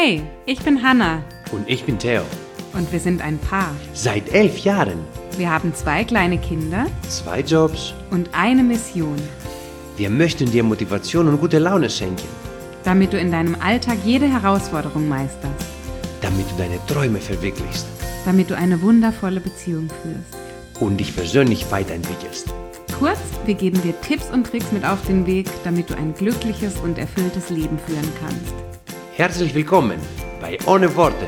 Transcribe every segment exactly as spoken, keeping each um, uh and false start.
Hey, ich bin Hannah. Und ich bin Theo. Und wir sind ein Paar. Seit elf Jahren. Wir haben zwei kleine Kinder. Zwei Jobs. Und eine Mission. Wir möchten dir Motivation und gute Laune schenken. Damit du in deinem Alltag jede Herausforderung meisterst. Damit du deine Träume verwirklichst. Damit du eine wundervolle Beziehung führst. Und dich persönlich weiterentwickelst. Kurz, wir geben dir Tipps und Tricks mit auf den Weg, damit du ein glückliches und erfülltes Leben führen kannst. Herzlich willkommen bei Ohne Worte.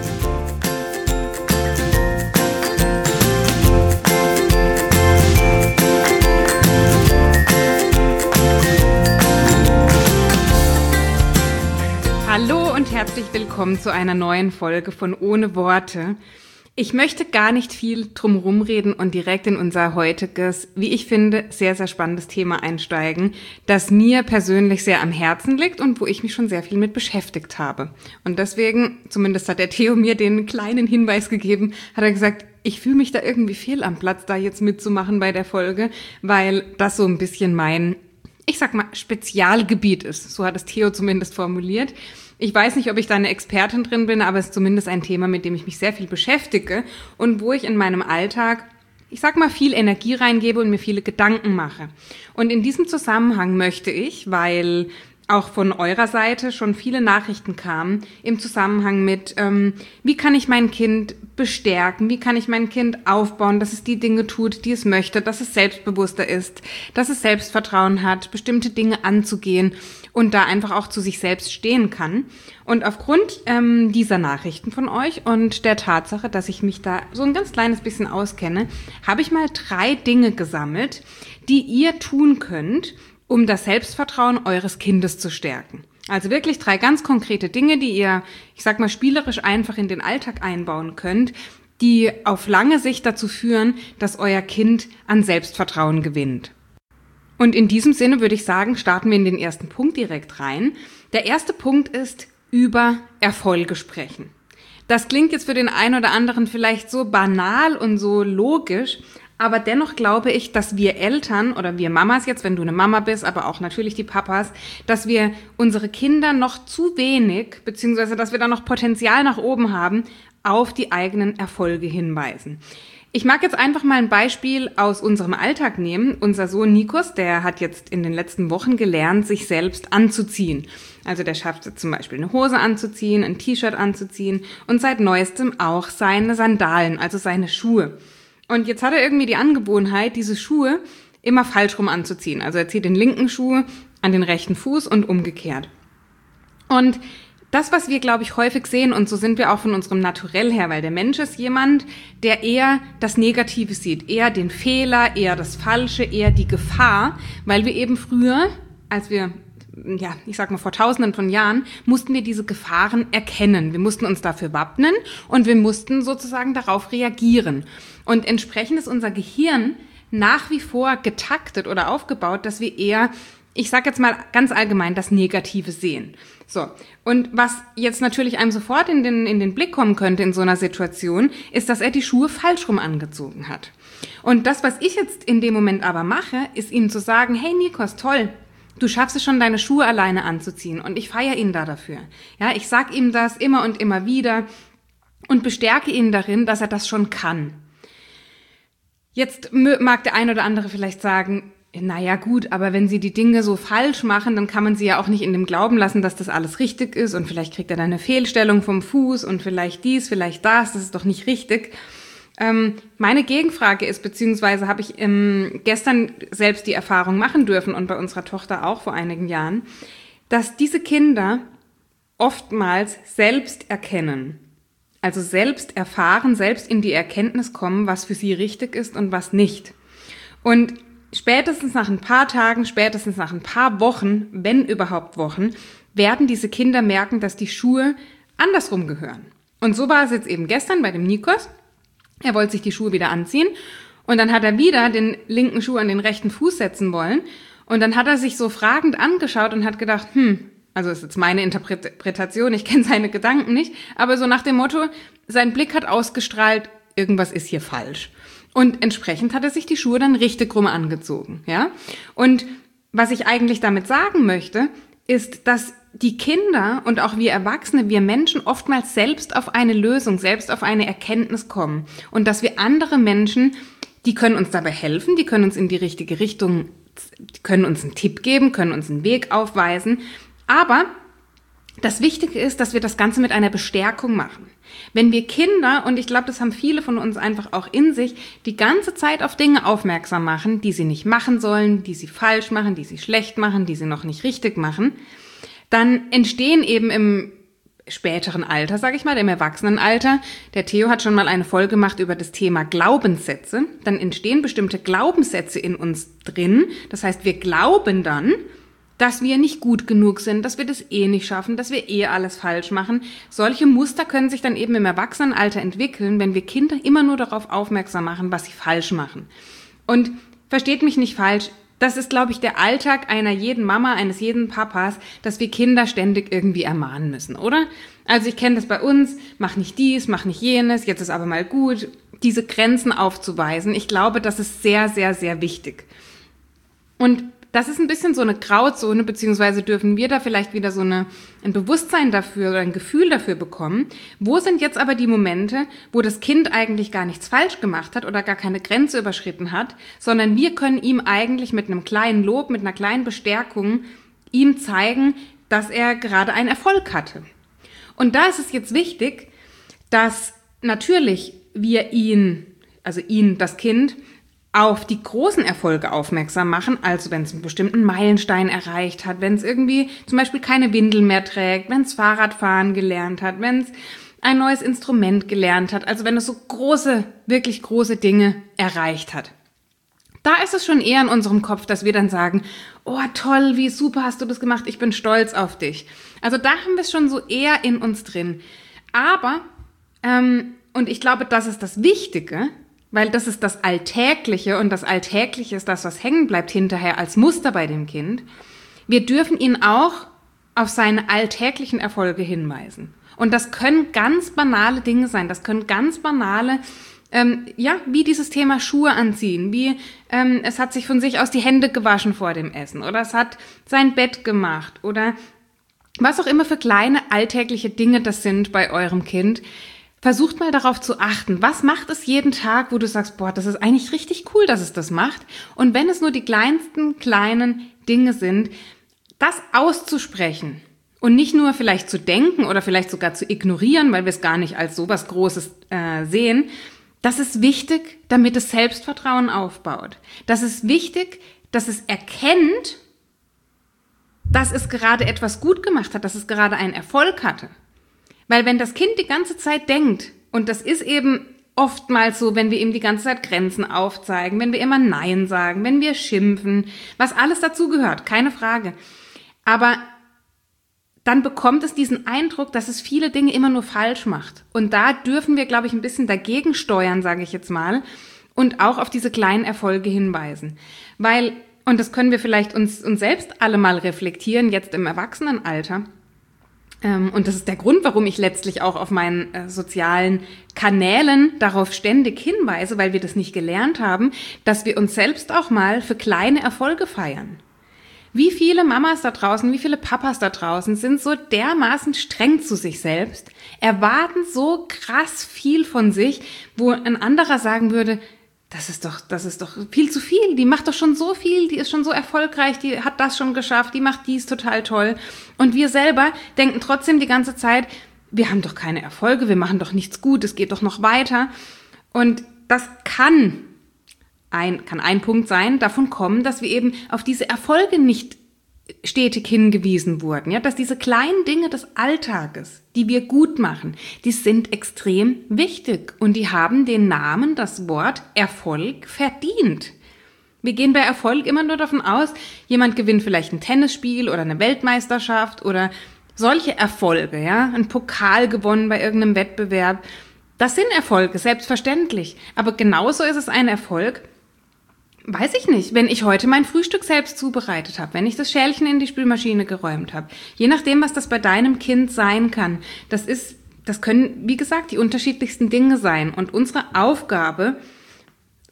Hallo und herzlich willkommen zu einer neuen Folge von Ohne Worte. Ich möchte gar nicht viel drumherum reden und direkt in unser heutiges, wie ich finde, sehr, sehr spannendes Thema einsteigen, das mir persönlich sehr am Herzen liegt und wo ich mich schon sehr viel mit beschäftigt habe. Und deswegen, zumindest hat der Theo mir den kleinen Hinweis gegeben, hat er gesagt, ich fühle mich da irgendwie fehl am Platz, da jetzt mitzumachen bei der Folge, weil das so ein bisschen mein, ich sag mal, Spezialgebiet ist. So hat es Theo zumindest formuliert. Ich weiß nicht, ob ich da eine Expertin drin bin, aber es ist zumindest ein Thema, mit dem ich mich sehr viel beschäftige und wo ich in meinem Alltag, ich sag mal, viel Energie reingebe und mir viele Gedanken mache. Und in diesem Zusammenhang möchte ich, weil auch von eurer Seite schon viele Nachrichten kamen im Zusammenhang mit, ähm, wie kann ich mein Kind bestärken, wie kann ich mein Kind aufbauen, dass es die Dinge tut, die es möchte, dass es selbstbewusster ist, dass es Selbstvertrauen hat, bestimmte Dinge anzugehen und da einfach auch zu sich selbst stehen kann. Und aufgrund ähm, dieser Nachrichten von euch und der Tatsache, dass ich mich da so ein ganz kleines bisschen auskenne, habe ich mal drei Dinge gesammelt, die ihr tun könnt, um das Selbstvertrauen eures Kindes zu stärken. Also wirklich drei ganz konkrete Dinge, die ihr, ich sag mal, spielerisch einfach in den Alltag einbauen könnt, die auf lange Sicht dazu führen, dass euer Kind an Selbstvertrauen gewinnt. Und in diesem Sinne würde ich sagen, starten wir in den ersten Punkt direkt rein. Der erste Punkt ist, über Erfolge sprechen. Das klingt jetzt für den einen oder anderen vielleicht so banal und so logisch, aber dennoch glaube ich, dass wir Eltern oder wir Mamas jetzt, wenn du eine Mama bist, aber auch natürlich die Papas, dass wir unsere Kinder noch zu wenig, beziehungsweise dass wir da noch Potenzial nach oben haben, auf die eigenen Erfolge hinweisen. Ich mag jetzt einfach mal ein Beispiel aus unserem Alltag nehmen. Unser Sohn Nikos, der hat jetzt in den letzten Wochen gelernt, sich selbst anzuziehen. Also der schafft zum Beispiel eine Hose anzuziehen, ein T-Shirt anzuziehen und seit neuestem auch seine Sandalen, also seine Schuhe. Und jetzt hat er irgendwie die Angewohnheit, diese Schuhe immer falsch rum anzuziehen. Also er zieht den linken Schuh an den rechten Fuß und umgekehrt. Und das, was wir, glaube ich, häufig sehen, und so sind wir auch von unserem Naturell her, weil der Mensch ist jemand, der eher das Negative sieht, eher den Fehler, eher das Falsche, eher die Gefahr, weil wir eben früher, als wir, ja, ich sag mal vor tausenden von Jahren, mussten wir diese Gefahren erkennen. Wir mussten uns dafür wappnen und wir mussten sozusagen darauf reagieren. Und entsprechend ist unser Gehirn nach wie vor getaktet oder aufgebaut, dass wir eher, ich sag jetzt mal ganz allgemein, das Negative sehen. So. Und was jetzt natürlich einem sofort in den, in den Blick kommen könnte in so einer Situation, ist, dass er die Schuhe falsch rum angezogen hat. Und das, was ich jetzt in dem Moment aber mache, ist ihm zu sagen, hey Nikos, toll, du schaffst es schon, deine Schuhe alleine anzuziehen und ich feiere ihn da dafür. Ja, ich sag ihm das immer und immer wieder und bestärke ihn darin, dass er das schon kann. Jetzt mag der ein oder andere vielleicht sagen, naja gut, aber wenn sie die Dinge so falsch machen, dann kann man sie ja auch nicht in dem Glauben lassen, dass das alles richtig ist und vielleicht kriegt er dann eine Fehlstellung vom Fuß und vielleicht dies, vielleicht das, das ist doch nicht richtig. Ähm, meine Gegenfrage ist, beziehungsweise habe ich ähm, gestern selbst die Erfahrung machen dürfen und bei unserer Tochter auch vor einigen Jahren, dass diese Kinder oftmals selbst erkennen, also selbst erfahren, selbst in die Erkenntnis kommen, was für sie richtig ist und was nicht. Und spätestens nach ein paar Tagen, spätestens nach ein paar Wochen, wenn überhaupt Wochen, werden diese Kinder merken, dass die Schuhe andersrum gehören. Und so war es jetzt eben gestern bei dem Nikos. Er wollte sich die Schuhe wieder anziehen und dann hat er wieder den linken Schuh an den rechten Fuß setzen wollen und dann hat er sich so fragend angeschaut und hat gedacht, hm, also ist jetzt meine Interpretation, ich kenne seine Gedanken nicht, aber so nach dem Motto, sein Blick hat ausgestrahlt, irgendwas ist hier falsch. Und entsprechend hat er sich die Schuhe dann richtig rum angezogen, ja. Und was ich eigentlich damit sagen möchte, ist, dass die Kinder und auch wir Erwachsene, wir Menschen oftmals selbst auf eine Lösung, selbst auf eine Erkenntnis kommen. Und dass wir andere Menschen, die können uns dabei helfen, die können uns in die richtige Richtung, die können uns einen Tipp geben, können uns einen Weg aufweisen. Aber das Wichtige ist, dass wir das Ganze mit einer Bestärkung machen. Wenn wir Kinder, und ich glaube, das haben viele von uns einfach auch in sich, die ganze Zeit auf Dinge aufmerksam machen, die sie nicht machen sollen, die sie falsch machen, die sie schlecht machen, die sie noch nicht richtig machen, dann entstehen eben im späteren Alter, sage ich mal, im Erwachsenenalter, der Theo hat schon mal eine Folge gemacht über das Thema Glaubenssätze, dann entstehen bestimmte Glaubenssätze in uns drin. Das heißt, wir glauben dann, dass wir nicht gut genug sind, dass wir das eh nicht schaffen, dass wir eh alles falsch machen. Solche Muster können sich dann eben im Erwachsenenalter entwickeln, wenn wir Kinder immer nur darauf aufmerksam machen, was sie falsch machen. Und versteht mich nicht falsch, das ist, glaube ich, der Alltag einer jeden Mama, eines jeden Papas, dass wir Kinder ständig irgendwie ermahnen müssen, oder? Also ich kenne das bei uns, mach nicht dies, mach nicht jenes, jetzt ist aber mal gut, diese Grenzen aufzuweisen. Ich glaube, das ist sehr, sehr, sehr wichtig. Und das ist ein bisschen so eine Grauzone, beziehungsweise dürfen wir da vielleicht wieder so eine, ein Bewusstsein dafür oder ein Gefühl dafür bekommen. Wo sind jetzt aber die Momente, wo das Kind eigentlich gar nichts falsch gemacht hat oder gar keine Grenze überschritten hat, sondern wir können ihm eigentlich mit einem kleinen Lob, mit einer kleinen Bestärkung ihm zeigen, dass er gerade einen Erfolg hatte. Und da ist es jetzt wichtig, dass natürlich wir ihn, also ihn, das Kind, auf die großen Erfolge aufmerksam machen, also wenn es einen bestimmten Meilenstein erreicht hat, wenn es irgendwie zum Beispiel keine Windel mehr trägt, wenn es Fahrradfahren gelernt hat, wenn es ein neues Instrument gelernt hat, also wenn es so große, wirklich große Dinge erreicht hat. Da ist es schon eher in unserem Kopf, dass wir dann sagen, oh toll, wie super hast du das gemacht, ich bin stolz auf dich. Also da haben wir es schon so eher in uns drin. Aber, ähm, und ich glaube, das ist das Wichtige, weil das ist das Alltägliche und das Alltägliche ist das, was hängen bleibt hinterher als Muster bei dem Kind. Wir dürfen ihn auch auf seine alltäglichen Erfolge hinweisen. Und das können ganz banale Dinge sein, das können ganz banale, ähm, ja, wie dieses Thema Schuhe anziehen, wie ähm, es hat sich von sich aus die Hände gewaschen vor dem Essen oder es hat sein Bett gemacht oder was auch immer für kleine alltägliche Dinge das sind bei eurem Kind. Versucht mal darauf zu achten, was macht es jeden Tag, wo du sagst, boah, das ist eigentlich richtig cool, dass es das macht. Und wenn es nur die kleinsten kleinen Dinge sind, das auszusprechen und nicht nur vielleicht zu denken oder vielleicht sogar zu ignorieren, weil wir es gar nicht als sowas Großes äh, sehen, das ist wichtig, damit es Selbstvertrauen aufbaut. Das ist wichtig, dass es erkennt, dass es gerade etwas gut gemacht hat, dass es gerade einen Erfolg hatte. Weil wenn das Kind die ganze Zeit denkt, und das ist eben oftmals so, wenn wir ihm die ganze Zeit Grenzen aufzeigen, wenn wir immer Nein sagen, wenn wir schimpfen, was alles dazu gehört, keine Frage. Aber dann bekommt es diesen Eindruck, dass es viele Dinge immer nur falsch macht. Und da dürfen wir, glaube ich, ein bisschen dagegen steuern, sage ich jetzt mal, und auch auf diese kleinen Erfolge hinweisen. Weil, und das können wir vielleicht uns, uns selbst alle mal reflektieren, jetzt im Erwachsenenalter, und das ist der Grund, warum ich letztlich auch auf meinen äh, sozialen Kanälen darauf ständig hinweise, weil wir das nicht gelernt haben, dass wir uns selbst auch mal für kleine Erfolge feiern. Wie viele Mamas da draußen, wie viele Papas da draußen sind so dermaßen streng zu sich selbst, erwarten so krass viel von sich, wo ein anderer sagen würde, das ist doch, das ist doch viel zu viel. Die macht doch schon so viel, die ist schon so erfolgreich, die hat das schon geschafft, die macht dies total toll. Und wir selber denken trotzdem die ganze Zeit, wir haben doch keine Erfolge, wir machen doch nichts gut, es geht doch noch weiter. Und das kann ein, kann ein Punkt sein, davon kommen, dass wir eben auf diese Erfolge nicht stetig hingewiesen wurden, ja, dass diese kleinen Dinge des Alltages, die wir gut machen, die sind extrem wichtig und die haben den Namen, das Wort Erfolg verdient. Wir gehen bei Erfolg immer nur davon aus, jemand gewinnt vielleicht ein Tennisspiel oder eine Weltmeisterschaft oder solche Erfolge, ja, ein Pokal gewonnen bei irgendeinem Wettbewerb. Das sind Erfolge, selbstverständlich. Aber genauso ist es ein Erfolg, weiß ich nicht, wenn ich heute mein Frühstück selbst zubereitet habe, wenn ich das Schälchen in die Spülmaschine geräumt habe, je nachdem, was das bei deinem Kind sein kann, das ist, das können, wie gesagt, die unterschiedlichsten Dinge sein. Und unsere Aufgabe,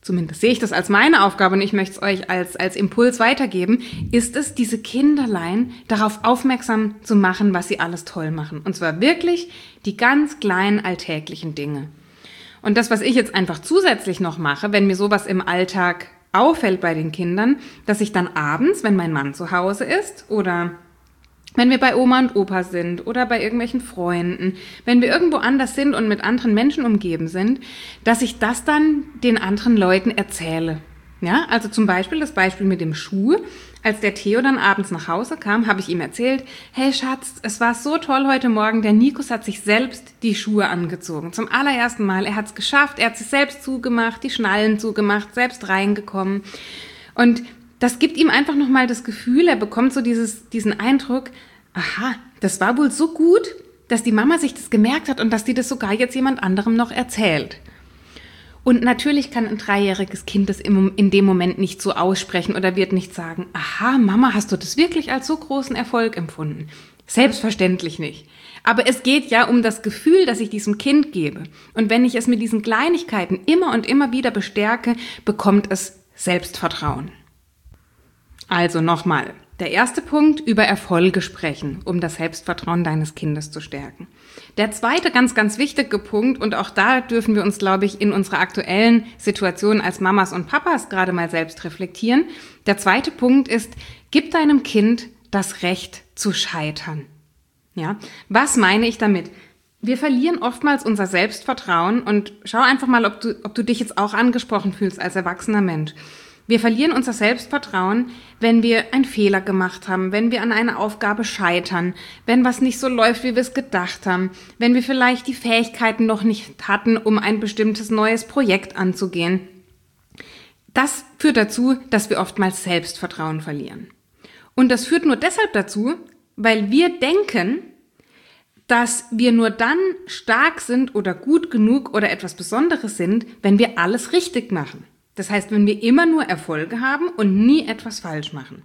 zumindest sehe ich das als meine Aufgabe und ich möchte es euch als, als Impuls weitergeben, ist es, diese Kinderlein darauf aufmerksam zu machen, was sie alles toll machen. Und zwar wirklich die ganz kleinen alltäglichen Dinge. Und das, was ich jetzt einfach zusätzlich noch mache, wenn mir sowas im Alltag auffällt bei den Kindern, dass ich dann abends, wenn mein Mann zu Hause ist oder wenn wir bei Oma und Opa sind oder bei irgendwelchen Freunden, wenn wir irgendwo anders sind und mit anderen Menschen umgeben sind, dass ich das dann den anderen Leuten erzähle. Ja, also zum Beispiel das Beispiel mit dem Schuh. Als der Theo dann abends nach Hause kam, habe ich ihm erzählt, hey Schatz, es war so toll heute Morgen, der Nikos hat sich selbst die Schuhe angezogen. Zum allerersten Mal, er hat es geschafft, er hat sich selbst zugemacht, die Schnallen zugemacht, selbst reingekommen. Und das gibt ihm einfach nochmal das Gefühl, er bekommt so dieses, diesen Eindruck, aha, das war wohl so gut, dass die Mama sich das gemerkt hat und dass die das sogar jetzt jemand anderem noch erzählt. Und natürlich kann ein dreijähriges Kind das in dem Moment nicht so aussprechen oder wird nicht sagen, aha, Mama, hast du das wirklich als so großen Erfolg empfunden? Selbstverständlich nicht. Aber es geht ja um das Gefühl, das ich diesem Kind gebe. Und wenn ich es mit diesen Kleinigkeiten immer und immer wieder bestärke, bekommt es Selbstvertrauen. Also nochmal, der erste Punkt, über Erfolge sprechen, um das Selbstvertrauen deines Kindes zu stärken. Der zweite ganz, ganz wichtige Punkt, und auch da dürfen wir uns, glaube ich, in unserer aktuellen Situation als Mamas und Papas gerade mal selbst reflektieren. Der zweite Punkt ist, gib deinem Kind das Recht zu scheitern. Ja, was meine ich damit? Wir verlieren oftmals unser Selbstvertrauen und schau einfach mal, ob du, ob du dich jetzt auch angesprochen fühlst als erwachsener Mensch. Wir verlieren unser Selbstvertrauen, wenn wir einen Fehler gemacht haben, wenn wir an einer Aufgabe scheitern, wenn was nicht so läuft, wie wir es gedacht haben, wenn wir vielleicht die Fähigkeiten noch nicht hatten, um ein bestimmtes neues Projekt anzugehen. Das führt dazu, dass wir oftmals Selbstvertrauen verlieren. Und das führt nur deshalb dazu, weil wir denken, dass wir nur dann stark sind oder gut genug oder etwas Besonderes sind, wenn wir alles richtig machen. Das heißt, wenn wir immer nur Erfolge haben und nie etwas falsch machen.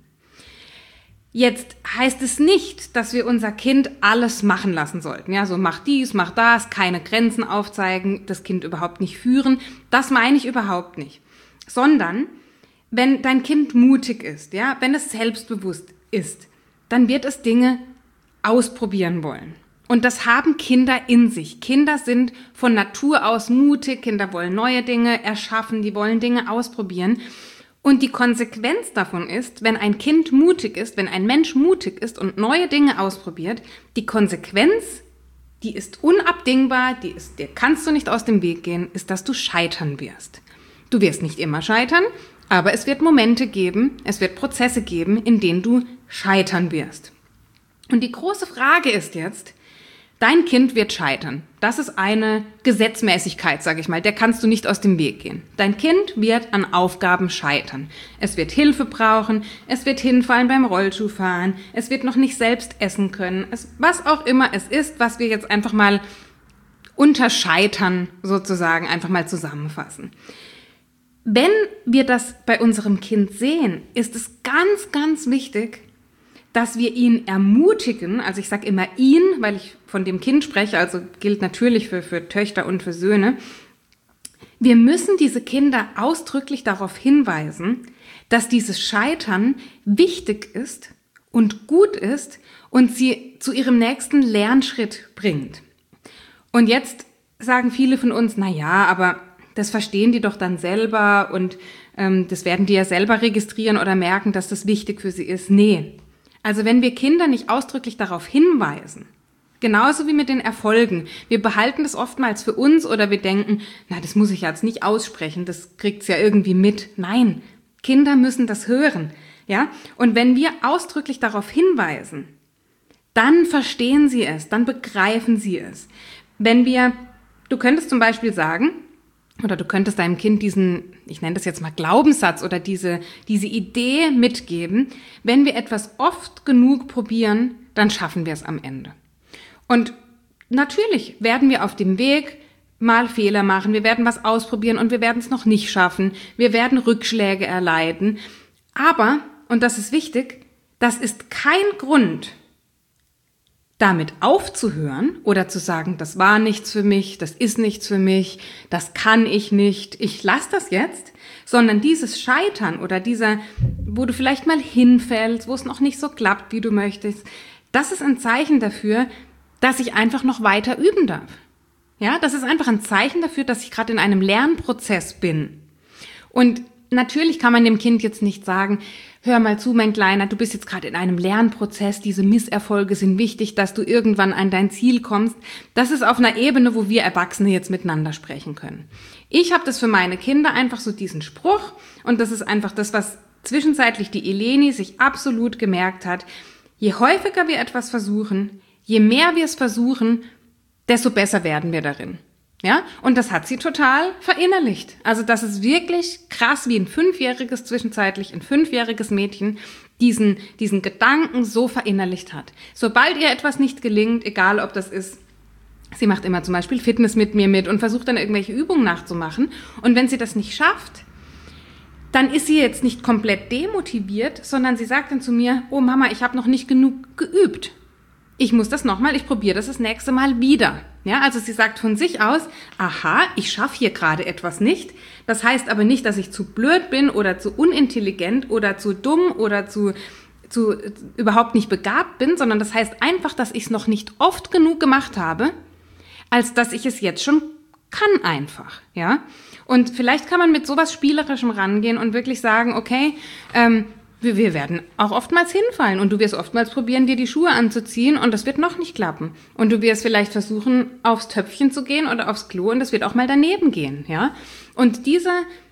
Jetzt heißt es nicht, dass wir unser Kind alles machen lassen sollten. Ja, so mach dies, mach das, keine Grenzen aufzeigen, das Kind überhaupt nicht führen. Das meine ich überhaupt nicht. Sondern, wenn dein Kind mutig ist, ja, wenn es selbstbewusst ist, dann wird es Dinge ausprobieren wollen. Und das haben Kinder in sich. Kinder sind von Natur aus mutig, Kinder wollen neue Dinge erschaffen, die wollen Dinge ausprobieren. Und die Konsequenz davon ist, wenn ein Kind mutig ist, wenn ein Mensch mutig ist und neue Dinge ausprobiert, die Konsequenz, die ist unabdingbar, die ist, der kannst du nicht aus dem Weg gehen, ist, dass du scheitern wirst. Du wirst nicht immer scheitern, aber es wird Momente geben, es wird Prozesse geben, in denen du scheitern wirst. Und die große Frage ist jetzt, dein Kind wird scheitern. Das ist eine Gesetzmäßigkeit, sage ich mal. Der kannst du nicht aus dem Weg gehen. Dein Kind wird an Aufgaben scheitern. Es wird Hilfe brauchen, es wird hinfallen beim Rollschuhfahren, es wird noch nicht selbst essen können. Es, was auch immer es ist, was wir jetzt einfach mal unter Scheitern sozusagen einfach mal zusammenfassen. Wenn wir das bei unserem Kind sehen, ist es ganz, ganz wichtig, dass wir ihn ermutigen, also ich sage immer ihn, weil ich von dem Kind spreche, also gilt natürlich für, für Töchter und für Söhne. Wir müssen diese Kinder ausdrücklich darauf hinweisen, dass dieses Scheitern wichtig ist und gut ist und sie zu ihrem nächsten Lernschritt bringt. Und jetzt sagen viele von uns, na ja, aber das verstehen die doch dann selber und ähm, das werden die ja selber registrieren oder merken, dass das wichtig für sie ist. Nee. Also wenn wir Kinder nicht ausdrücklich darauf hinweisen, genauso wie mit den Erfolgen, wir behalten das oftmals für uns oder wir denken, na, das muss ich jetzt nicht aussprechen, das kriegt's ja irgendwie mit. Nein, Kinder müssen das hören, ja? Und wenn wir ausdrücklich darauf hinweisen, dann verstehen sie es, dann begreifen sie es. Wenn wir, du könntest zum Beispiel sagen, oder du könntest deinem Kind diesen, ich nenne das jetzt mal Glaubenssatz oder diese, diese Idee mitgeben, wenn wir etwas oft genug probieren, dann schaffen wir es am Ende. Und natürlich werden wir auf dem Weg mal Fehler machen, wir werden was ausprobieren und wir werden es noch nicht schaffen, wir werden Rückschläge erleiden. Aber, und das ist wichtig, das ist kein Grund, damit aufzuhören oder zu sagen, das war nichts für mich, das ist nichts für mich, das kann ich nicht, ich lasse das jetzt, sondern dieses Scheitern oder dieser, wo du vielleicht mal hinfällst, wo es noch nicht so klappt, wie du möchtest, das ist ein Zeichen dafür, dass ich einfach noch weiter üben darf. Ja, das ist einfach ein Zeichen dafür, dass ich gerade in einem Lernprozess bin. Und natürlich kann man dem Kind jetzt nicht sagen, hör mal zu, mein Kleiner, du bist jetzt gerade in einem Lernprozess, diese Misserfolge sind wichtig, dass du irgendwann an dein Ziel kommst. Das ist auf einer Ebene, wo wir Erwachsene jetzt miteinander sprechen können. Ich habe das für meine Kinder einfach so diesen Spruch und das ist einfach das, was zwischenzeitlich die Eleni sich absolut gemerkt hat. Je häufiger wir etwas versuchen, je mehr wir es versuchen, desto besser werden wir darin. Ja, und das hat sie total verinnerlicht. Also das ist wirklich krass, wie ein fünfjähriges, zwischenzeitlich ein fünfjähriges Mädchen diesen, diesen Gedanken so verinnerlicht hat. Sobald ihr etwas nicht gelingt, egal ob das ist, sie macht immer zum Beispiel Fitness mit mir mit und versucht dann irgendwelche Übungen nachzumachen. Und wenn sie das nicht schafft, dann ist sie jetzt nicht komplett demotiviert, sondern sie sagt dann zu mir, oh Mama, ich habe noch nicht genug geübt. Ich muss das nochmal, ich probiere das das nächste Mal wieder. Ja, also sie sagt von sich aus, aha, ich schaffe hier gerade etwas nicht. Das heißt aber nicht, dass ich zu blöd bin oder zu unintelligent oder zu dumm oder zu, zu überhaupt nicht begabt bin, sondern das heißt einfach, dass ich es noch nicht oft genug gemacht habe, als dass ich es jetzt schon kann einfach. Ja, und vielleicht kann man mit sowas Spielerischem rangehen und wirklich sagen, okay, ähm, Wir, wir werden auch oftmals hinfallen und du wirst oftmals probieren, dir die Schuhe anzuziehen und das wird noch nicht klappen. Und du wirst vielleicht versuchen, aufs Töpfchen zu gehen oder aufs Klo und das wird auch mal daneben gehen, ja. Und diese,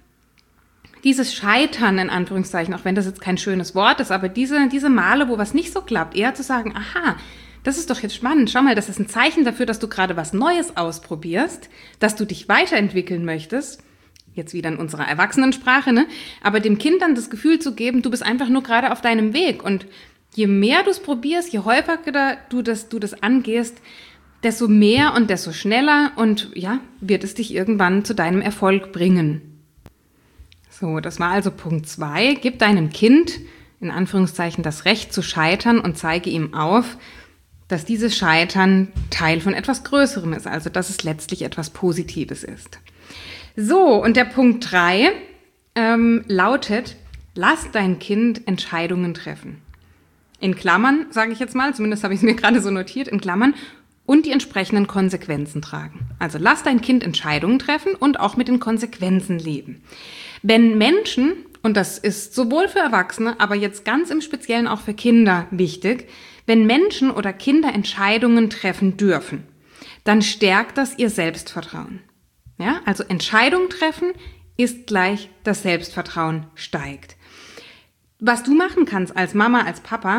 dieses Scheitern, in Anführungszeichen, auch wenn das jetzt kein schönes Wort ist, aber diese, diese Male, wo was nicht so klappt, eher zu sagen, aha, das ist doch jetzt spannend, schau mal, das ist ein Zeichen dafür, dass du gerade was Neues ausprobierst, dass du dich weiterentwickeln möchtest, jetzt wieder in unserer Erwachsenensprache, ne? Aber dem Kind dann das Gefühl zu geben, du bist einfach nur gerade auf deinem Weg. Und je mehr du es probierst, je häufiger du das, du das angehst, desto mehr und desto schneller und ja, wird es dich irgendwann zu deinem Erfolg bringen. So, das war also Punkt zwei. Gib deinem Kind, in Anführungszeichen, das Recht zu scheitern und zeige ihm auf, dass dieses Scheitern Teil von etwas Größerem ist, also dass es letztlich etwas Positives ist. So, und der Punkt drei ähm, lautet, lass dein Kind Entscheidungen treffen. In Klammern, sage ich jetzt mal, zumindest habe ich es mir gerade so notiert, in Klammern, und die entsprechenden Konsequenzen tragen. Also lass dein Kind Entscheidungen treffen und auch mit den Konsequenzen leben. Wenn Menschen, und das ist sowohl für Erwachsene, aber jetzt ganz im Speziellen auch für Kinder wichtig, wenn Menschen oder Kinder Entscheidungen treffen dürfen, dann stärkt das ihr Selbstvertrauen. Ja, also Entscheidung treffen ist gleich, das Selbstvertrauen steigt. Was du machen kannst als Mama, als Papa,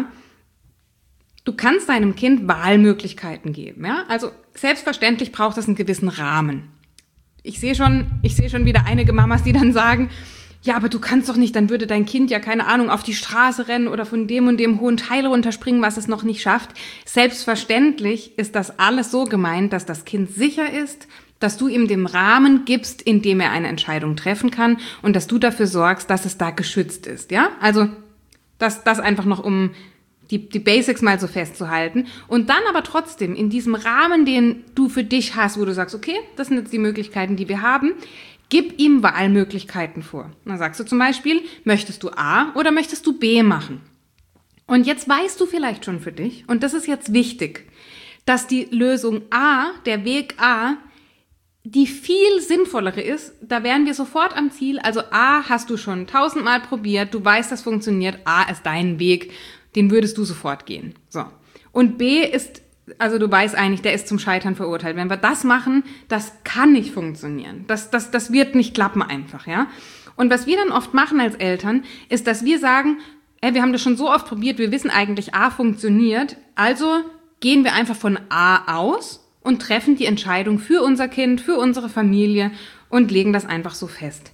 du kannst deinem Kind Wahlmöglichkeiten geben. Ja, also selbstverständlich braucht es einen gewissen Rahmen. Ich sehe schon, ich sehe schon wieder einige Mamas, die dann sagen, ja, aber du kannst doch nicht, dann würde dein Kind ja, keine Ahnung, auf die Straße rennen oder von dem und dem hohen Teil runterspringen, was es noch nicht schafft. Selbstverständlich ist das alles so gemeint, dass das Kind sicher ist, dass du ihm den Rahmen gibst, in dem er eine Entscheidung treffen kann und dass du dafür sorgst, dass es da geschützt ist, ja? Also, das, das einfach noch, um die, die Basics mal so festzuhalten. Und dann aber trotzdem in diesem Rahmen, den du für dich hast, wo du sagst, okay, das sind jetzt die Möglichkeiten, die wir haben, gib ihm Wahlmöglichkeiten vor. Dann sagst du zum Beispiel, möchtest du A oder möchtest du B machen? Und jetzt weißt du vielleicht schon für dich, und das ist jetzt wichtig, dass die Lösung A, der Weg A, die viel sinnvollere ist, da wären wir sofort am Ziel. Also A hast du schon tausendmal probiert, du weißt, das funktioniert, A ist dein Weg, den würdest du sofort gehen. So. Und B ist, also du weißt eigentlich, der ist zum Scheitern verurteilt. Wenn wir das machen, das kann nicht funktionieren. Das, das, das wird nicht klappen einfach, ja. Und was wir dann oft machen als Eltern, ist, dass wir sagen, ey, wir haben das schon so oft probiert, wir wissen eigentlich, A funktioniert, also gehen wir einfach von A aus und treffen die Entscheidung für unser Kind, für unsere Familie und legen das einfach so fest.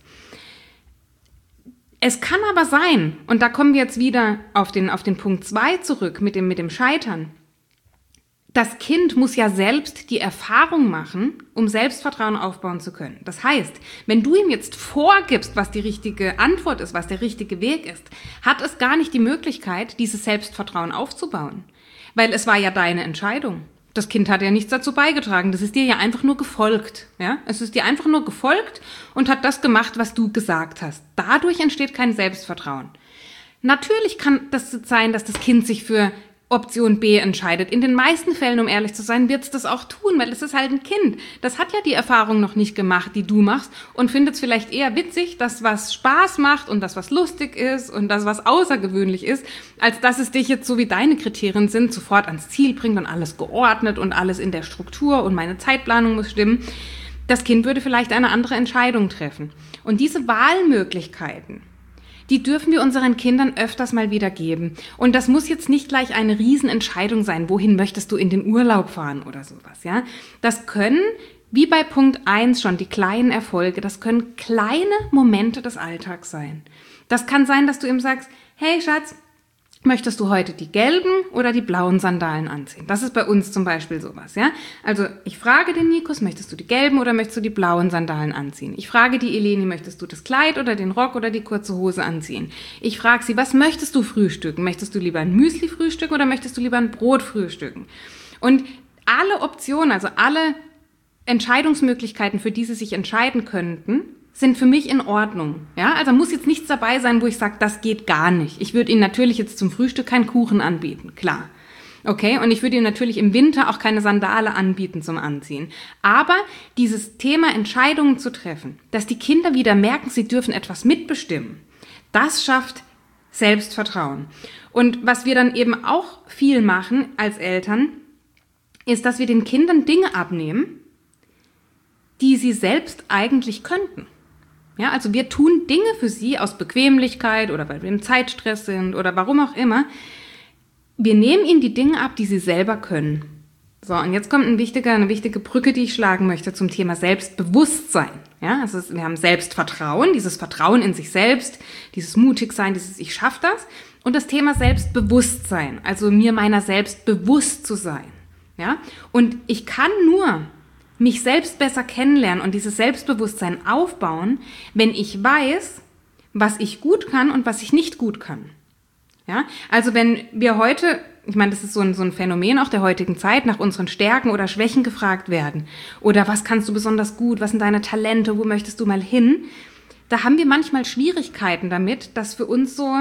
Es kann aber sein, und da kommen wir jetzt wieder auf den, auf den Punkt zwei zurück mit dem, mit dem Scheitern. Das Kind muss ja selbst die Erfahrung machen, um Selbstvertrauen aufbauen zu können. Das heißt, wenn du ihm jetzt vorgibst, was die richtige Antwort ist, was der richtige Weg ist, hat es gar nicht die Möglichkeit, dieses Selbstvertrauen aufzubauen. Weil es war ja deine Entscheidung. Das Kind hat ja nichts dazu beigetragen. Das ist dir ja einfach nur gefolgt. Ja? Es ist dir einfach nur gefolgt und hat das gemacht, was du gesagt hast. Dadurch entsteht kein Selbstvertrauen. Natürlich kann das sein, dass das Kind sich für Option B entscheidet. In den meisten Fällen, um ehrlich zu sein, wird es das auch tun, weil es ist halt ein Kind. Das hat ja die Erfahrung noch nicht gemacht, die du machst und findet es vielleicht eher witzig, dass was Spaß macht und das was lustig ist und das was außergewöhnlich ist, als dass es dich jetzt, so wie deine Kriterien sind, sofort ans Ziel bringt und alles geordnet und alles in der Struktur und meine Zeitplanung muss stimmen. Das Kind würde vielleicht eine andere Entscheidung treffen. Und diese Wahlmöglichkeiten, die dürfen wir unseren Kindern öfters mal wieder geben. Und das muss jetzt nicht gleich eine Riesenentscheidung sein, wohin möchtest du in den Urlaub fahren oder sowas, ja? Das können, wie bei Punkt eins schon, die kleinen Erfolge, das können kleine Momente des Alltags sein. Das kann sein, dass du ihm sagst, hey Schatz, möchtest du heute die gelben oder die blauen Sandalen anziehen? Das ist bei uns zum Beispiel sowas, ja? Also ich frage den Nikos, möchtest du die gelben oder möchtest du die blauen Sandalen anziehen? Ich frage die Eleni, möchtest du das Kleid oder den Rock oder die kurze Hose anziehen? Ich frage sie, was möchtest du frühstücken? Möchtest du lieber ein Müsli frühstücken oder möchtest du lieber ein Brot frühstücken? Und alle Optionen, also alle Entscheidungsmöglichkeiten, für die sie sich entscheiden könnten, sind für mich in Ordnung. Ja, also muss jetzt nichts dabei sein, wo ich sage, das geht gar nicht. Ich würde Ihnen natürlich jetzt zum Frühstück keinen Kuchen anbieten, klar. Okay, und ich würde Ihnen natürlich im Winter auch keine Sandale anbieten zum Anziehen. Aber dieses Thema Entscheidungen zu treffen, dass die Kinder wieder merken, sie dürfen etwas mitbestimmen, das schafft Selbstvertrauen. Und was wir dann eben auch viel machen als Eltern, ist, dass wir den Kindern Dinge abnehmen, die sie selbst eigentlich könnten. Ja, also wir tun Dinge für sie aus Bequemlichkeit oder weil wir im Zeitstress sind oder warum auch immer. Wir nehmen ihnen die Dinge ab, die sie selber können. So, und jetzt kommt ein wichtiger, eine wichtige Brücke, die ich schlagen möchte zum Thema Selbstbewusstsein. Ja, also wir haben Selbstvertrauen, dieses Vertrauen in sich selbst, dieses Mutigsein, dieses Ich schaff das. Und das Thema Selbstbewusstsein, also mir meiner selbst bewusst zu sein. Ja, und ich kann nur mich selbst besser kennenlernen und dieses Selbstbewusstsein aufbauen, wenn ich weiß, was ich gut kann und was ich nicht gut kann. Ja, also wenn wir heute, ich meine, das ist so ein, so ein Phänomen auch der heutigen Zeit, nach unseren Stärken oder Schwächen gefragt werden oder was kannst du besonders gut, was sind deine Talente, wo möchtest du mal hin, da haben wir manchmal Schwierigkeiten damit, das für uns so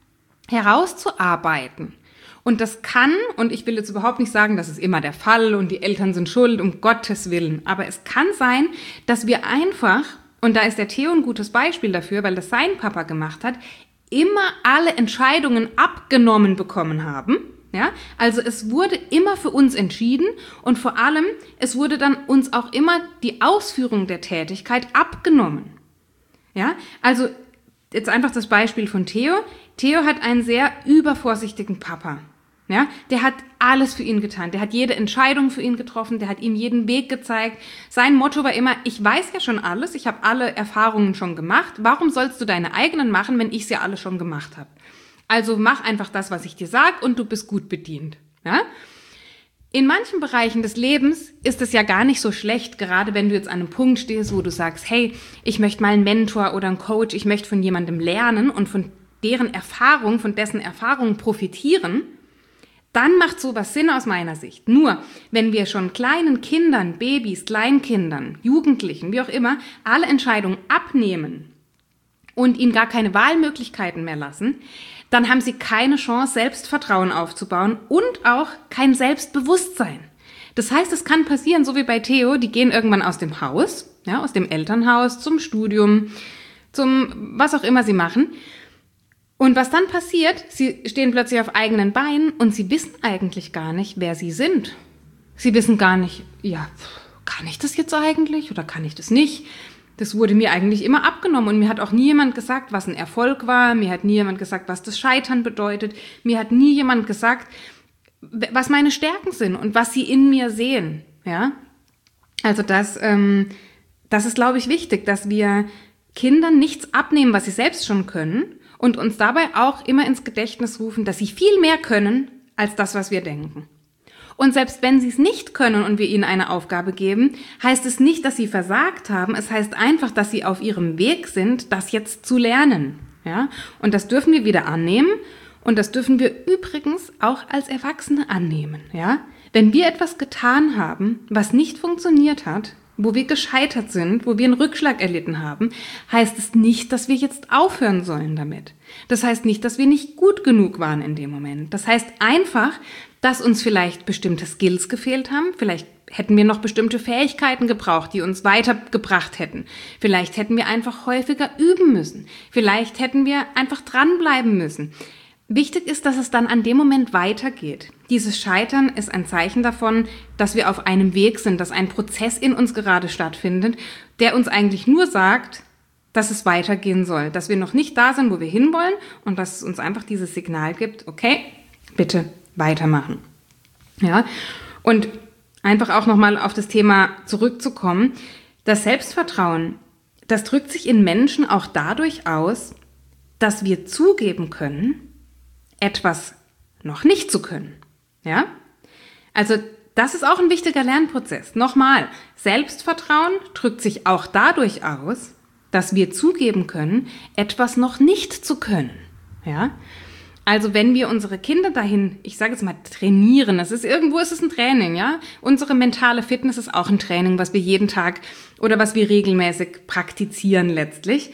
herauszuarbeiten. Und das kann, und ich will jetzt überhaupt nicht sagen, das ist immer der Fall und die Eltern sind schuld, um Gottes Willen, aber es kann sein, dass wir einfach, und da ist der Theo ein gutes Beispiel dafür, weil das sein Papa gemacht hat, immer alle Entscheidungen abgenommen bekommen haben. Ja? Also es wurde immer für uns entschieden und vor allem, es wurde dann uns auch immer die Ausführung der Tätigkeit abgenommen. Ja? Also jetzt einfach das Beispiel von Theo. Theo hat einen sehr übervorsichtigen Papa. Ja, der hat alles für ihn getan, der hat jede Entscheidung für ihn getroffen, der hat ihm jeden Weg gezeigt. Sein Motto war immer, ich weiß ja schon alles, ich habe alle Erfahrungen schon gemacht, warum sollst du deine eigenen machen, wenn ich sie ja alle schon gemacht habe? Also mach einfach das, was ich dir sage und du bist gut bedient. Ja? In manchen Bereichen des Lebens ist es ja gar nicht so schlecht, gerade wenn du jetzt an einem Punkt stehst, wo du sagst, hey, ich möchte mal einen Mentor oder einen Coach, ich möchte von jemandem lernen und von deren Erfahrung, von dessen Erfahrung profitieren, dann macht sowas Sinn aus meiner Sicht. Nur, wenn wir schon kleinen Kindern, Babys, Kleinkindern, Jugendlichen, wie auch immer, alle Entscheidungen abnehmen und ihnen gar keine Wahlmöglichkeiten mehr lassen, dann haben sie keine Chance, Selbstvertrauen aufzubauen und auch kein Selbstbewusstsein. Das heißt, es kann passieren, so wie bei Theo, die gehen irgendwann aus dem Haus, ja, aus dem Elternhaus zum Studium, zum was auch immer sie machen. Und was dann passiert, sie stehen plötzlich auf eigenen Beinen und sie wissen eigentlich gar nicht, wer sie sind. Sie wissen gar nicht, ja, kann ich das jetzt eigentlich oder kann ich das nicht? Das wurde mir eigentlich immer abgenommen und mir hat auch nie jemand gesagt, was ein Erfolg war. Mir hat nie jemand gesagt, was das Scheitern bedeutet. Mir hat nie jemand gesagt, was meine Stärken sind und was sie in mir sehen. Ja, also das, ähm, das ist, glaube ich, wichtig, dass wir Kindern nichts abnehmen, was sie selbst schon können. Und uns dabei auch immer ins Gedächtnis rufen, dass sie viel mehr können, als das, was wir denken. Und selbst wenn sie es nicht können und wir ihnen eine Aufgabe geben, heißt es nicht, dass sie versagt haben. Es heißt einfach, dass sie auf ihrem Weg sind, das jetzt zu lernen. Ja? Und das dürfen wir wieder annehmen. Und das dürfen wir übrigens auch als Erwachsene annehmen. Ja? Wenn wir etwas getan haben, was nicht funktioniert hat, wo wir gescheitert sind, wo wir einen Rückschlag erlitten haben, heißt es nicht, dass wir jetzt aufhören sollen damit. Das heißt nicht, dass wir nicht gut genug waren in dem Moment. Das heißt einfach, dass uns vielleicht bestimmte Skills gefehlt haben. Vielleicht hätten wir noch bestimmte Fähigkeiten gebraucht, die uns weitergebracht hätten. Vielleicht hätten wir einfach häufiger üben müssen. Vielleicht hätten wir einfach dranbleiben müssen. Wichtig ist, dass es dann an dem Moment weitergeht. Dieses Scheitern ist ein Zeichen davon, dass wir auf einem Weg sind, dass ein Prozess in uns gerade stattfindet, der uns eigentlich nur sagt, dass es weitergehen soll, dass wir noch nicht da sind, wo wir hinwollen und dass es uns einfach dieses Signal gibt, okay, bitte weitermachen. Ja, und einfach auch nochmal auf das Thema zurückzukommen, das Selbstvertrauen, das drückt sich in Menschen auch dadurch aus, dass wir zugeben können, etwas noch nicht zu können. Ja? Also das ist auch ein wichtiger Lernprozess. Nochmal, Selbstvertrauen drückt sich auch dadurch aus, dass wir zugeben können, etwas noch nicht zu können. Ja? Also wenn wir unsere Kinder dahin, ich sage jetzt mal trainieren, das ist irgendwo ist es ein Training, ja? Unsere mentale Fitness ist auch ein Training, was wir jeden Tag oder was wir regelmäßig praktizieren letztlich.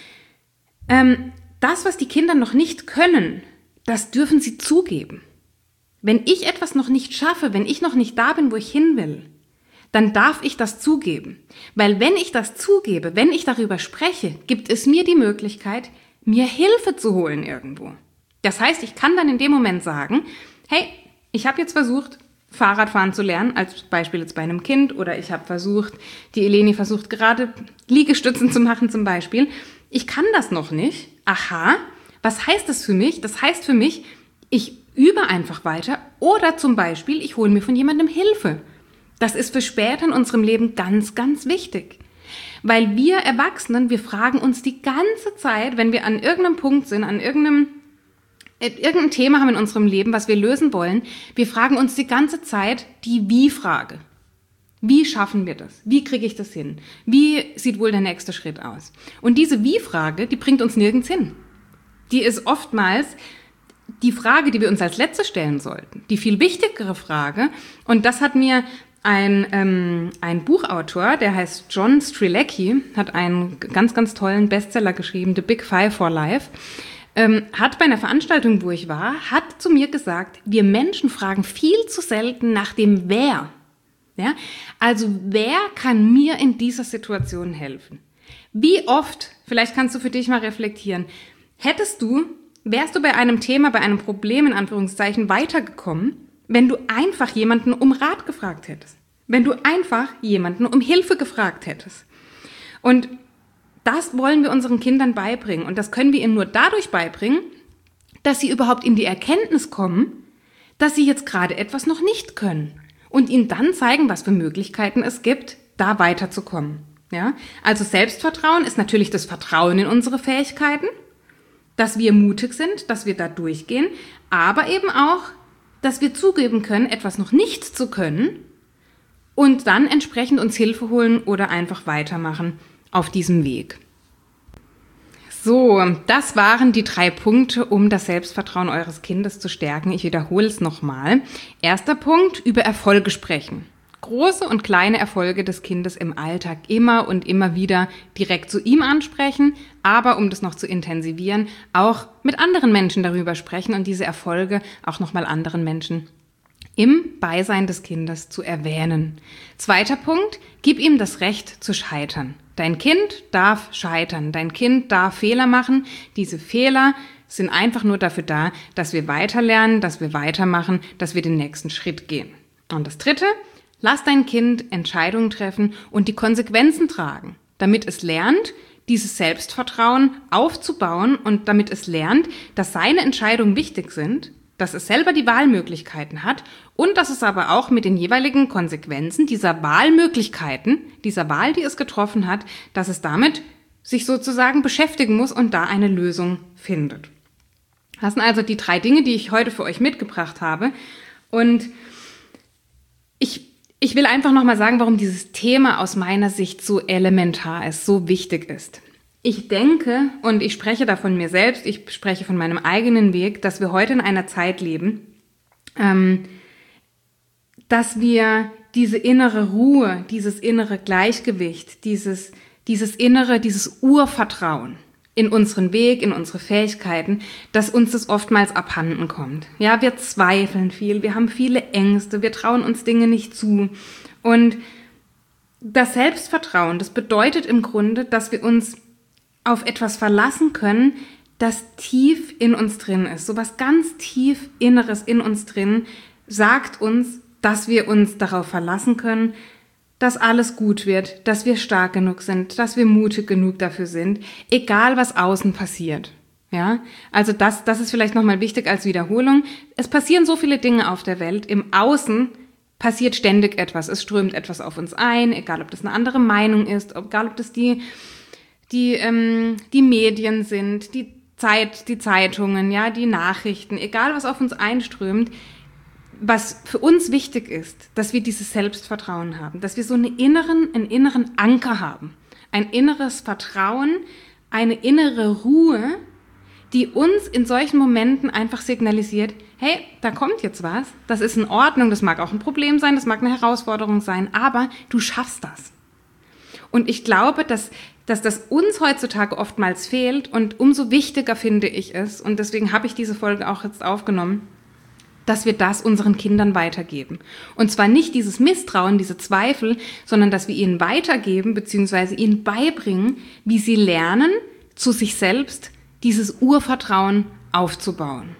Ähm, das, was die Kinder noch nicht können, das dürfen sie zugeben. Wenn ich etwas noch nicht schaffe, wenn ich noch nicht da bin, wo ich hin will, dann darf ich das zugeben. Weil wenn ich das zugebe, wenn ich darüber spreche, gibt es mir die Möglichkeit, mir Hilfe zu holen irgendwo. Das heißt, ich kann dann in dem Moment sagen, hey, ich habe jetzt versucht, Fahrradfahren zu lernen, als Beispiel jetzt bei einem Kind, oder ich habe versucht, die Eleni versucht gerade Liegestützen zu machen zum Beispiel. Ich kann das noch nicht. Aha. Was heißt das für mich? Das heißt für mich, ich übe einfach weiter oder zum Beispiel, ich hole mir von jemandem Hilfe. Das ist für später in unserem Leben ganz, ganz wichtig. Weil wir Erwachsenen, wir fragen uns die ganze Zeit, wenn wir an irgendeinem Punkt sind, an irgendeinem, irgendein Thema haben in unserem Leben, was wir lösen wollen, wir fragen uns die ganze Zeit die Wie-Frage. Wie schaffen wir das? Wie kriege ich das hin? Wie sieht wohl der nächste Schritt aus? Und diese Wie-Frage, die bringt uns nirgends hin. Die ist oftmals die Frage, die wir uns als letzte stellen sollten. Die viel wichtigere Frage. Und das hat mir ein, ähm, ein Buchautor, der heißt John Strilecki, hat einen ganz, ganz tollen Bestseller geschrieben, The Big Five for Life, ähm, hat bei einer Veranstaltung, wo ich war, hat zu mir gesagt, wir Menschen fragen viel zu selten nach dem Wer. Ja? Also wer kann mir in dieser Situation helfen? Wie oft, vielleicht kannst du für dich mal reflektieren, hättest du, wärst du bei einem Thema, bei einem Problem in Anführungszeichen weitergekommen, wenn du einfach jemanden um Rat gefragt hättest. Wenn du einfach jemanden um Hilfe gefragt hättest. Und das wollen wir unseren Kindern beibringen. Und das können wir ihnen nur dadurch beibringen, dass sie überhaupt in die Erkenntnis kommen, dass sie jetzt gerade etwas noch nicht können. Und ihnen dann zeigen, was für Möglichkeiten es gibt, da weiterzukommen. Ja? Also Selbstvertrauen ist natürlich das Vertrauen in unsere Fähigkeiten, dass wir mutig sind, dass wir da durchgehen, aber eben auch, dass wir zugeben können, etwas noch nicht zu können und dann entsprechend uns Hilfe holen oder einfach weitermachen auf diesem Weg. So, das waren die drei Punkte, um das Selbstvertrauen eures Kindes zu stärken. Ich wiederhole es nochmal. Erster Punkt, über Erfolge sprechen. Große und kleine Erfolge des Kindes im Alltag immer und immer wieder direkt zu ihm ansprechen, aber um das noch zu intensivieren, auch mit anderen Menschen darüber sprechen und diese Erfolge auch nochmal anderen Menschen im Beisein des Kindes zu erwähnen. Zweiter Punkt, gib ihm das Recht zu scheitern. Dein Kind darf scheitern, dein Kind darf Fehler machen. Diese Fehler sind einfach nur dafür da, dass wir weiterlernen, dass wir weitermachen, dass wir den nächsten Schritt gehen. Und das Dritte, lass dein Kind Entscheidungen treffen und die Konsequenzen tragen, damit es lernt, dieses Selbstvertrauen aufzubauen und damit es lernt, dass seine Entscheidungen wichtig sind, dass es selber die Wahlmöglichkeiten hat und dass es aber auch mit den jeweiligen Konsequenzen dieser Wahlmöglichkeiten, dieser Wahl, die es getroffen hat, dass es damit sich sozusagen beschäftigen muss und da eine Lösung findet. Das sind also die drei Dinge, die ich heute für euch mitgebracht habe. Und ich Ich will einfach nochmal sagen, warum dieses Thema aus meiner Sicht so elementar ist, so wichtig ist. Ich denke, und ich spreche da von mir selbst, ich spreche von meinem eigenen Weg, dass wir heute in einer Zeit leben, ähm, dass wir diese innere Ruhe, dieses innere Gleichgewicht, dieses, dieses innere, dieses Urvertrauen in unseren Weg, in unsere Fähigkeiten, dass uns das oftmals abhanden kommt. Ja, wir zweifeln viel, wir haben viele Ängste, wir trauen uns Dinge nicht zu. Und das Selbstvertrauen, das bedeutet im Grunde, dass wir uns auf etwas verlassen können, das tief in uns drin ist. So was ganz tief Inneres in uns drin sagt uns, dass wir uns darauf verlassen können, dass alles gut wird, dass wir stark genug sind, dass wir mutig genug dafür sind, egal was außen passiert. Ja, also das, das ist vielleicht nochmal wichtig als Wiederholung. Es passieren so viele Dinge auf der Welt. Im Außen passiert ständig etwas. Es strömt etwas auf uns ein, egal ob das eine andere Meinung ist, egal ob das die, die, ähm, die Medien sind, die Zeit, die Zeitungen, ja, die Nachrichten, egal was auf uns einströmt. Was für uns wichtig ist, dass wir dieses Selbstvertrauen haben, dass wir so einen inneren, einen inneren Anker haben, ein inneres Vertrauen, eine innere Ruhe, die uns in solchen Momenten einfach signalisiert, hey, da kommt jetzt was, das ist in Ordnung, das mag auch ein Problem sein, das mag eine Herausforderung sein, aber du schaffst das. Und ich glaube, dass, dass das uns heutzutage oftmals fehlt und umso wichtiger finde ich es, und deswegen habe ich diese Folge auch jetzt aufgenommen, dass wir das unseren Kindern weitergeben. Und zwar nicht dieses Misstrauen, diese Zweifel, sondern dass wir ihnen weitergeben bzw. ihnen beibringen, wie sie lernen, zu sich selbst dieses Urvertrauen aufzubauen.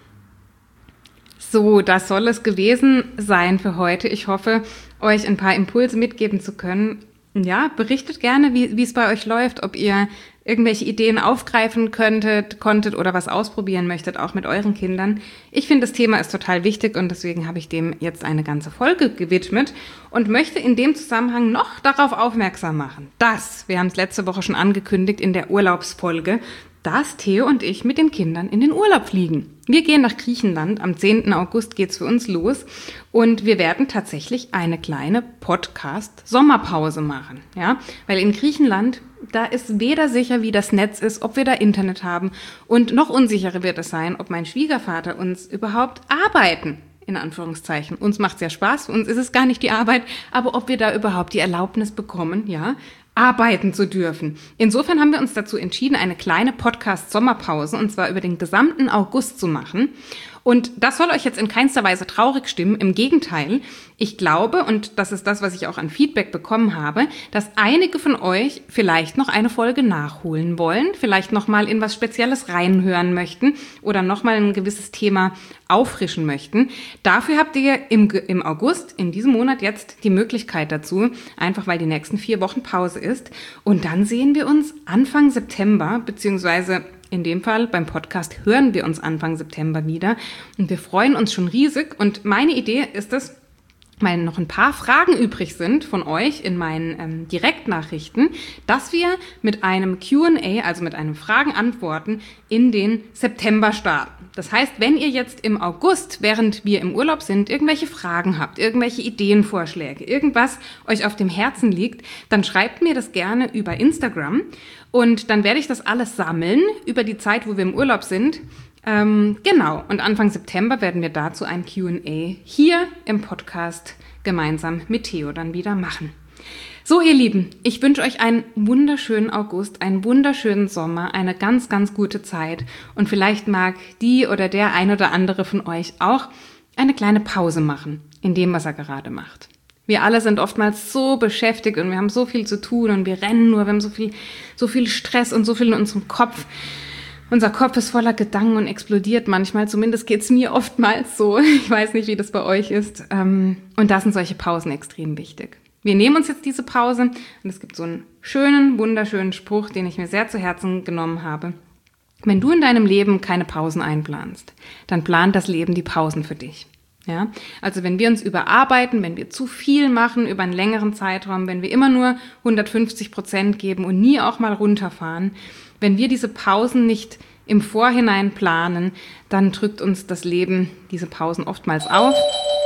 So, das soll es gewesen sein für heute. Ich hoffe, euch ein paar Impulse mitgeben zu können. Ja, berichtet gerne, wie, wie es bei euch läuft, ob ihr irgendwelche Ideen aufgreifen könntet, konntet oder was ausprobieren möchtet, auch mit euren Kindern. Ich finde, das Thema ist total wichtig und deswegen habe ich dem jetzt eine ganze Folge gewidmet und möchte in dem Zusammenhang noch darauf aufmerksam machen, dass, wir haben es letzte Woche schon angekündigt in der Urlaubsfolge, dass Theo und ich mit den Kindern in den Urlaub fliegen. Wir gehen nach Griechenland, am zehnten August geht's für uns los und wir werden tatsächlich eine kleine Podcast-Sommerpause machen, ja, weil in Griechenland, da ist weder sicher, wie das Netz ist, ob wir da Internet haben und noch unsicherer wird es sein, ob mein Schwiegervater uns überhaupt arbeiten, in Anführungszeichen. Uns macht's ja Spaß, für uns ist es gar nicht die Arbeit, aber ob wir da überhaupt die Erlaubnis bekommen, ja, arbeiten zu dürfen. Insofern haben wir uns dazu entschieden, eine kleine Podcast-Sommerpause, und zwar über den gesamten August zu machen. Und das soll euch jetzt in keinster Weise traurig stimmen. Im Gegenteil, ich glaube, und das ist das, was ich auch an Feedback bekommen habe, dass einige von euch vielleicht noch eine Folge nachholen wollen, vielleicht noch mal in was Spezielles reinhören möchten oder noch mal ein gewisses Thema auffrischen möchten. Dafür habt ihr im, im August, in diesem Monat jetzt, die Möglichkeit dazu, einfach weil die nächsten vier Wochen Pause ist. Und dann sehen wir uns Anfang September, beziehungsweise in dem Fall beim Podcast hören wir uns Anfang September wieder und wir freuen uns schon riesig. Und meine Idee ist es, weil noch ein paar Fragen übrig sind von euch in meinen ähm, Direktnachrichten, dass wir mit einem Q und A, also mit einem Fragen-Antworten, in den September starten. Das heißt, wenn ihr jetzt im August, während wir im Urlaub sind, irgendwelche Fragen habt, irgendwelche Ideenvorschläge, irgendwas euch auf dem Herzen liegt, dann schreibt mir das gerne über Instagram und dann werde ich das alles sammeln über die Zeit, wo wir im Urlaub sind. Ähm, genau, und Anfang September werden wir dazu ein Q und A hier im Podcast gemeinsam mit Theo dann wieder machen. So, ihr Lieben, ich wünsche euch einen wunderschönen August, einen wunderschönen Sommer, eine ganz, ganz gute Zeit und vielleicht mag die oder der ein oder andere von euch auch eine kleine Pause machen in dem, was er gerade macht. Wir alle sind oftmals so beschäftigt und wir haben so viel zu tun und wir rennen nur, wir haben so viel, so viel Stress und so viel in unserem Kopf. Unser Kopf ist voller Gedanken und explodiert manchmal, zumindest geht's mir oftmals so. Ich weiß nicht, wie das bei euch ist. Und da sind solche Pausen extrem wichtig. Wir nehmen uns jetzt diese Pause und es gibt so einen schönen, wunderschönen Spruch, den ich mir sehr zu Herzen genommen habe. Wenn du in deinem Leben keine Pausen einplanst, dann plant das Leben die Pausen für dich. Ja, also wenn wir uns überarbeiten, wenn wir zu viel machen über einen längeren Zeitraum, wenn wir immer nur hundertfünfzig Prozent geben und nie auch mal runterfahren, wenn wir diese Pausen nicht im Vorhinein planen, dann drückt uns das Leben diese Pausen oftmals auf.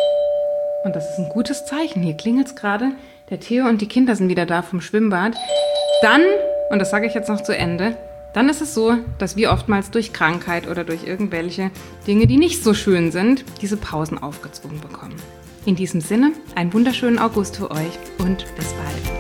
Und das ist ein gutes Zeichen. Hier klingelt's gerade. Der Theo und die Kinder sind wieder da vom Schwimmbad. Dann, und das sage ich jetzt noch zu Ende, dann ist es so, dass wir oftmals durch Krankheit oder durch irgendwelche Dinge, die nicht so schön sind, diese Pausen aufgezwungen bekommen. In diesem Sinne, einen wunderschönen August für euch und bis bald.